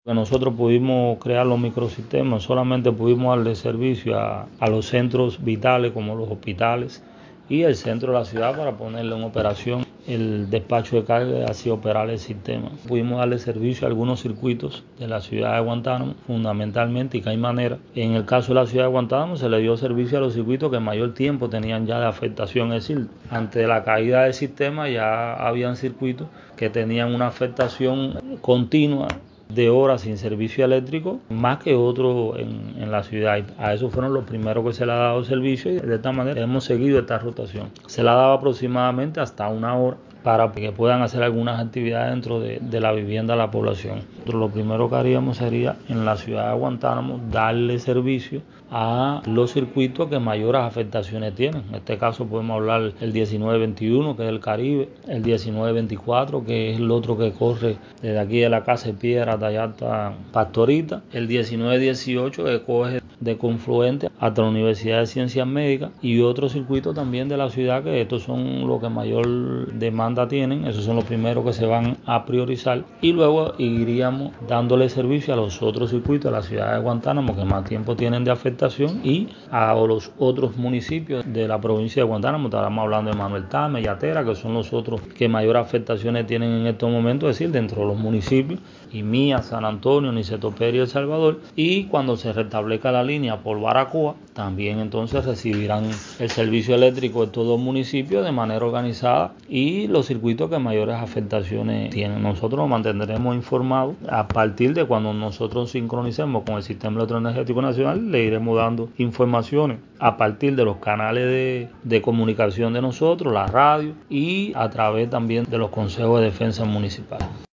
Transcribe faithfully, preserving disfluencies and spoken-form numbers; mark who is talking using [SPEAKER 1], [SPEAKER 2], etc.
[SPEAKER 1] Nosotros pudimos crear los microsistemas, solamente pudimos darle servicio a, a los centros vitales como los hospitales y el centro de la ciudad para ponerle en operación el despacho de carga y así operar el sistema. Pudimos darle servicio a algunos circuitos de la ciudad de Guantánamo, fundamentalmente, y que hay manera. En el caso de la ciudad de Guantánamo se le dio servicio a los circuitos que mayor tiempo tenían ya de afectación, es decir, ante la caída del sistema ya habían circuitos que tenían una afectación continua de horas sin servicio eléctrico, más que otros en, en la ciudad. A esos fueron los primeros que se le ha dado servicio y de esta manera hemos seguido esta rotación. Se le ha dado aproximadamente hasta una hora para que puedan hacer algunas actividades dentro de, de la vivienda de la población. Nosotros lo primero que haríamos sería en la ciudad de Guantánamo darle servicio a los circuitos que mayores afectaciones tienen. En este caso podemos hablar del diecinueve veintiuno, que es el Caribe, el diecinueve veinticuatro, que es el otro que corre desde aquí de la Casa de Piedra hasta allá hasta Pastorita, el diecinueve dieciocho, que coge de Confluente hasta la Universidad de Ciencias Médicas, y otros circuitos también de la ciudad, que estos son los que mayor demanda tienen. Esos son los primeros que se van a priorizar y luego iríamos dándole servicio a los otros circuitos de la ciudad de Guantánamo que más tiempo tienen de afectación y a los otros municipios de la provincia de Guantánamo. Estábamos hablando de Manuel Tame y Atera, que son los otros que mayor afectaciones tienen en estos momentos, es decir, dentro de los municipios y Mía, San Antonio, Niceto Pérez y El Salvador. Y cuando se restablezca la línea por Baracoa, también entonces recibirán el servicio eléctrico de todos los municipios de manera organizada y los circuitos que mayores afectaciones tienen. Nosotros nos mantendremos informados a partir de cuando nosotros sincronicemos con el Sistema Electroenergético Nacional. Le iremos dando informaciones a partir de los canales de, de comunicación de nosotros, la radio, y a través también de los consejos de defensa municipal.